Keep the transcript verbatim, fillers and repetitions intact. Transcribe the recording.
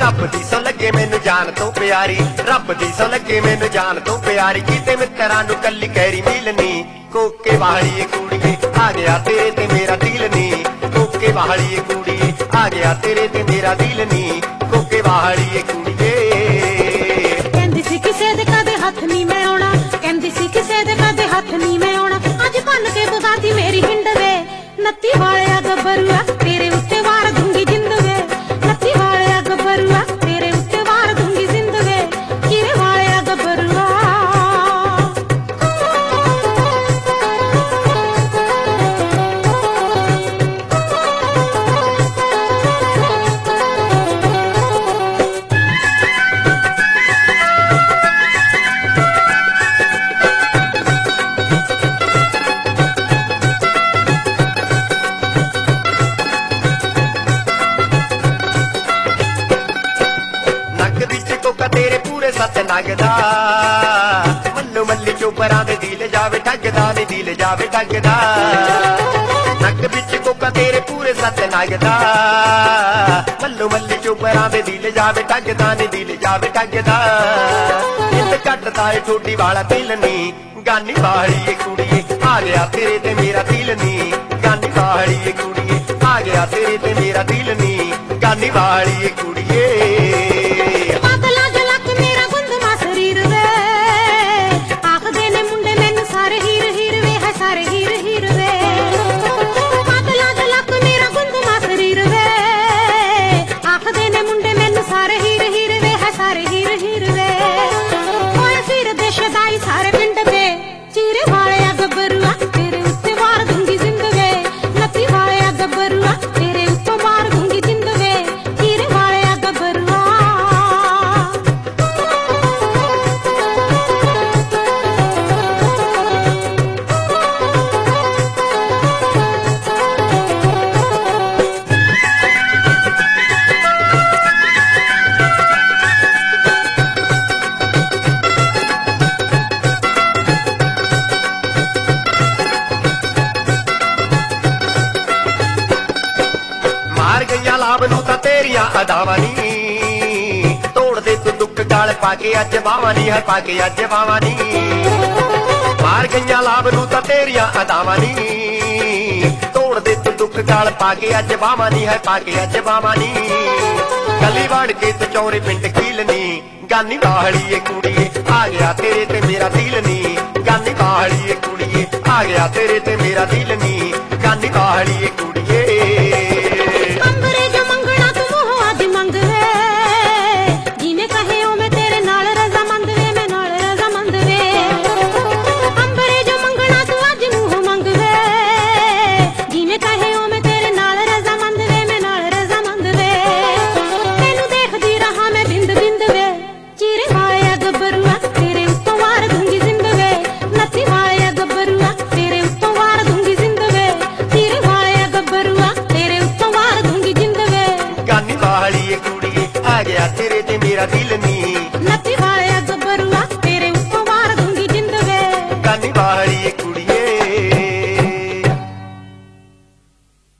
रब दी सौ लगे मैनू जान तो प्यारी, रब दी सौ लगे मैनू जान तो प्यारी। किते मित्तरां नू कल्ली कैरी मिलनी, कोके वाली कुड़िए आ गया तेरे ते मेरा दिल नी, कोके वाली कुड़िए आ गया तेरे ते मेरा दिल नी, कोके वाली कुड़िए। कहंदी सी किसे दे कदे हथ नी मैं आउणा, कहंदी सी किसे दे कदे हथ नी मैं आउणा, अज बन के बुगाती मेरी हिंड वे। नत्ती वालिया गब्बरुआ तेरे उत्ते वार दूंगी जिंद वे, नत्ती वालिया गब्बरुआ तेरे उत्ते वार दूंगी जिंद वे, किरे वालिया गब्बरुआ। तेरे पूरे सत नगदा मल्लो मल्ली चोपरां दे दिल जावे ठगदा नी, दिल जावे ठगदा। नक बिच कोका तेरे पूरे सत नगदा मल्लो मल्ली चोपरां दे दिल जावे ठगदा नी, दिल जावे ठगदा। नित कटदा ए ठोडी वाला दिल नी, गानी वाली कुड़िए आ गया तेरे ते मेरा दिल नी, गानी वाली कुड़िए आ गया तेरे ते मेरा दिल नी, गानी वाली कुड़िए। सारे पिंड पे चीरे वालिया गब्बरुआ तेरे उत्ते वार दूंगी जिंद वे, नत्ती वालिया गब्बरुआ तेरे उत्ते वार दूंगी जिंद वे, चीरे वालिया गब्बरुआ। मार गईया लाभ नू तां तेरियां अदावां नी, तोड़ दे तू दुख गाल पाके अज बावां नी, है पाके अज बावां नी। मार गईया लाभ नू तां तेरियां अदावां नी, तोड़ दे तू दुख गाल पाके अज बावां नी, है पाके अज बावां नी। गली वड़ के तू चौरे पिंड कीलनी, गानी वाली कुड़िए आ गया तेरे ते मेरा दिल नी, गानी वाली कुड़िए आ गया तेरे ते मेरा दिल नी, गानी वाली कुड़िए। आ गया तेरे ते मेरा दिल नी,